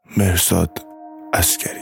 مهرزاد عسکری.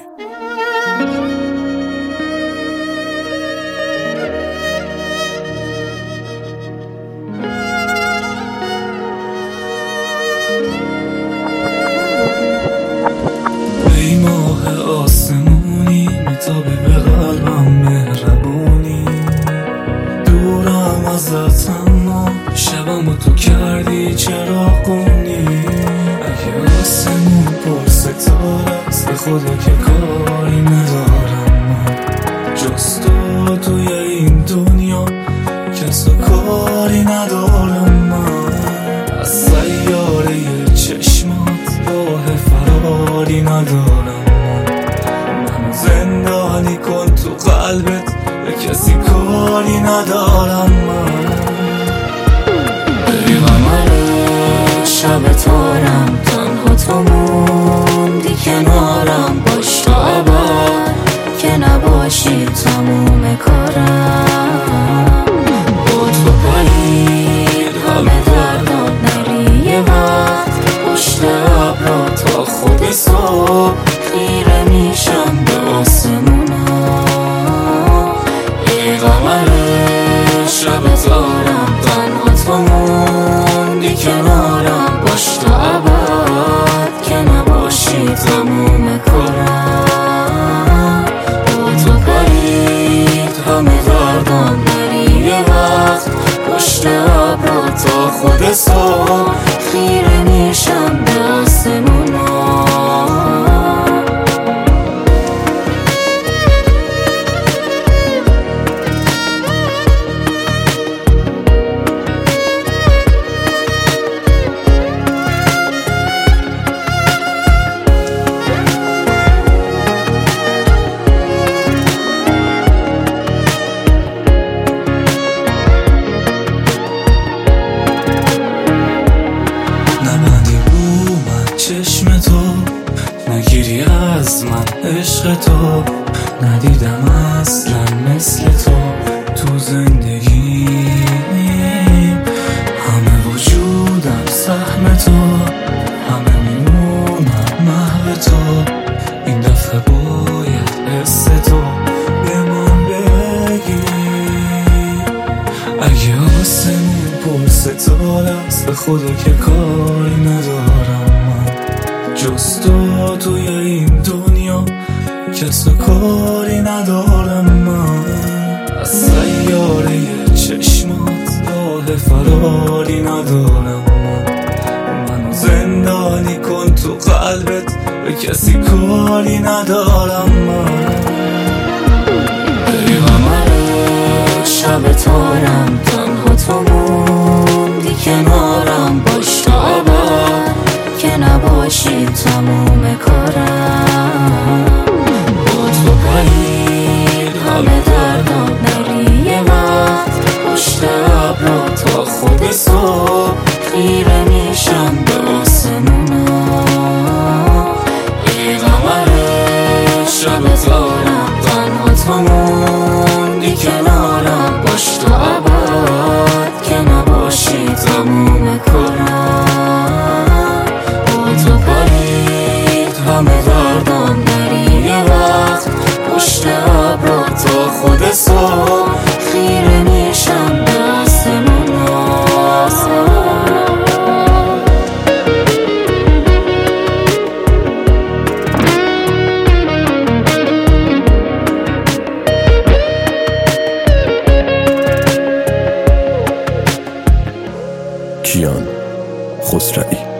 ای ماه آسمونی میتابی به قلبم مهربونی، دورم ازت اما شبمو تو کردی چراغونی. اگه آسمون پر ستاره است به خدا که کاری ندارم من، جز تو توی این دنیا کس و کاری ندارم من. از سیاره چشمات راه فراری ندارم من زندانی کن تو قلبت، به کسی کاری ندارم من. ای قمر شب تارم، تنها تو موندی کنارم، باش تا ابد که نباشی تموم کارم. با تو پرید همه دردم، نری یه وقت پشت ابرا تا خود صبح خیره میشم به آسمونا. ای قمر شب تارم، تنها تو موندی کنارم، باش تا ابد که نباشی تموم کارم. با تو پرید همه دردم، نری یه وقت پشت ابرا تا خود صبح خیره میشم به آسمونا. چشم تو نگیری از من عشق تو، ندیدم اصلا مثل تو تو زندگیم. همه وجودم سهم تو، همه میمونم محو تو. این دفعه باید حس تو به من بگی. اگه آسمون پر ستاره است به خدا که کاری ندارم من، جز تو توی این دنیا کس و کاری ندارم من. از سیاره چشمات راه فراری ندارم من، منو زندانی کن تو قلبت، به کسی کاری ندارم من. ای قمر شب تارم، تنها تو موندی کنارم، باش تا ابد که نباشی تموم کارم. با تو پرید همه دردم، نری یه وقت پشت ابرا تا خود صبح خیره میشم به آسمونا. ای قمر شب تارم، تنها تو موندی کنارم، باش تا ابد که نباشی تموم کارم. تو پرید همه دردم، نری یه وقت پشت ابرا تا خود صبح خیره میشم به آسمونا. کیان خسروی.